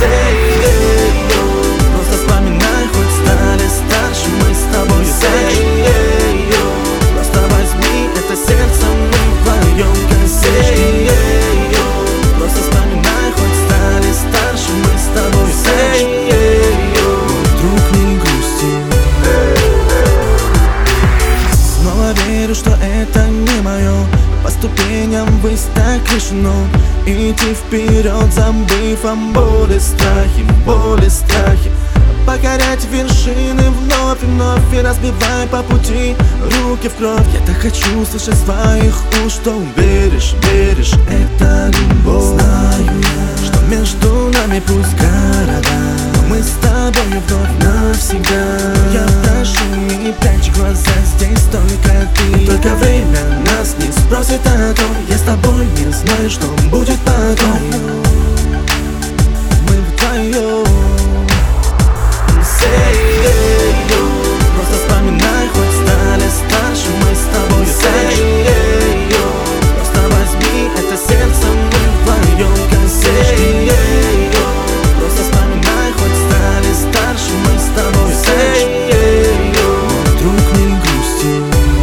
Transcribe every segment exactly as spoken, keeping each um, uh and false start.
Просто вспоминай, хоть стали старше мы с тобой. Просто возьми это сердце, мы вдвоем косей. Просто вспоминай, хоть стали старше мы с тобой. Друг, не грусти. Снова верю, что это не мое. По ступеням ввысь так решено идти вперед, забыв о боли, страхе, боли, страхе. Покорять вершины вновь и вновь и разбивай по пути руки в кровь. Я так хочу слышать своих уст, что веришь, веришь, это любовь. Знаю я, что между нами пусть города, но мы с тобой вновь навсегда. Я прошу, не прячь глаза, здесь только ты. Только время нас не спросит о том, я с тобой не знаю, что будет потом. Мы вдвоем. Просто вспоминай, хоть стали старше мы с тобой. Просто возьми это сердце, мы вдвоем косей. Просто вспоминай, хоть стали старше мы с тобой. Друг, не грусти.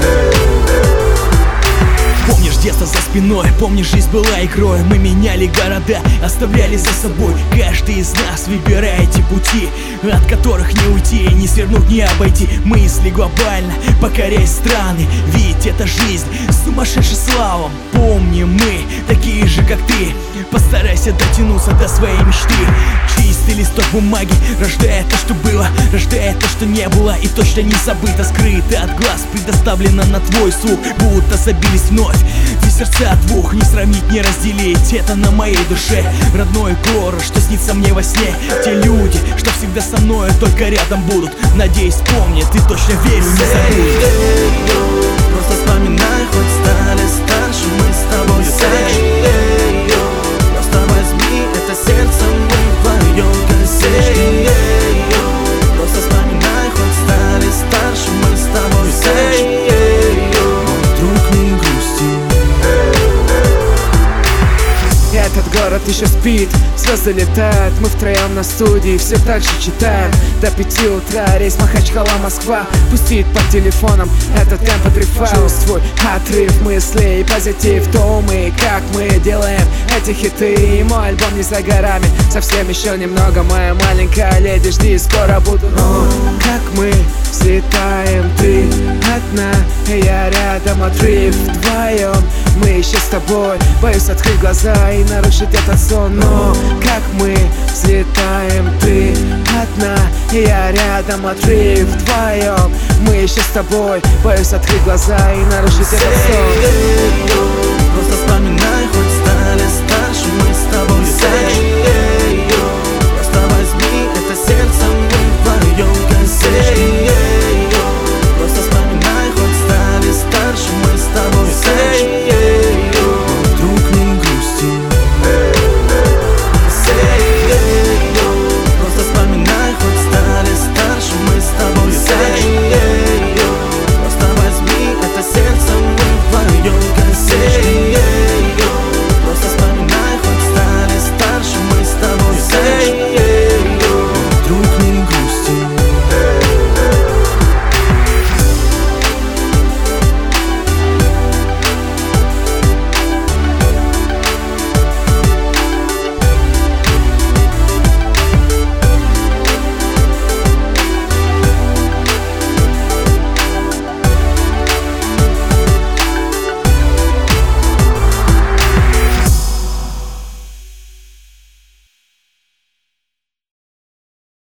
Помнишь детство за спиной, помнишь, жизнь была игрой. Мы меняли города, оставляли за собой. Каждый из нас выбирает эти пути, от которых не уйти, не свернуть, не обойти. Мысли глобально, покоряй страны, ведь это жизнь, сумасшедший славом. Помни, мы такие же, как ты. Постарайся дотянуться до своей мечты. Чистый листок бумаги рождает то, что было, рождает то, что не было, и точно не забыто, скрыто от глаз, предоставлено на твой слух. Будто забились вновь две сердца двух, не сравнить, не разделить. Это на моей душе родной город, что снится мне во сне. Те люди, что всегда со мной, только рядом будут. Надеюсь, помнят и точно верю, не забудут. Просто вспоминай, хоть стали старше мы с тобой. Просто возьми это сердце, мы вдвоем косей. Просто вспоминай, хоть стали старше мы с тобой. Друг, не грусти. Этот город еще спит, звезды летают, мы втроем на студии все так же читаем. До пяти утра рейс Махачкала-Москва пустит по телефонам этот эм пэ три файл. Чувствуй отрыв мыслей и позитив, то мы, как мы делаем эти хиты. И мой альбом не за горами, совсем еще немного. Моя маленькая леди, жди, скоро буду. О, как мы взлетаем, ты одна, я рядом, отрыв вдвоем. Мы еще с тобой, боюсь открыть глаза и нарушить этот сон. Но как мы взлетаем, ты одна, я рядом, отрыв вдвоем. Мы еще с тобой, боюсь открыть глаза и нарушить этот сон.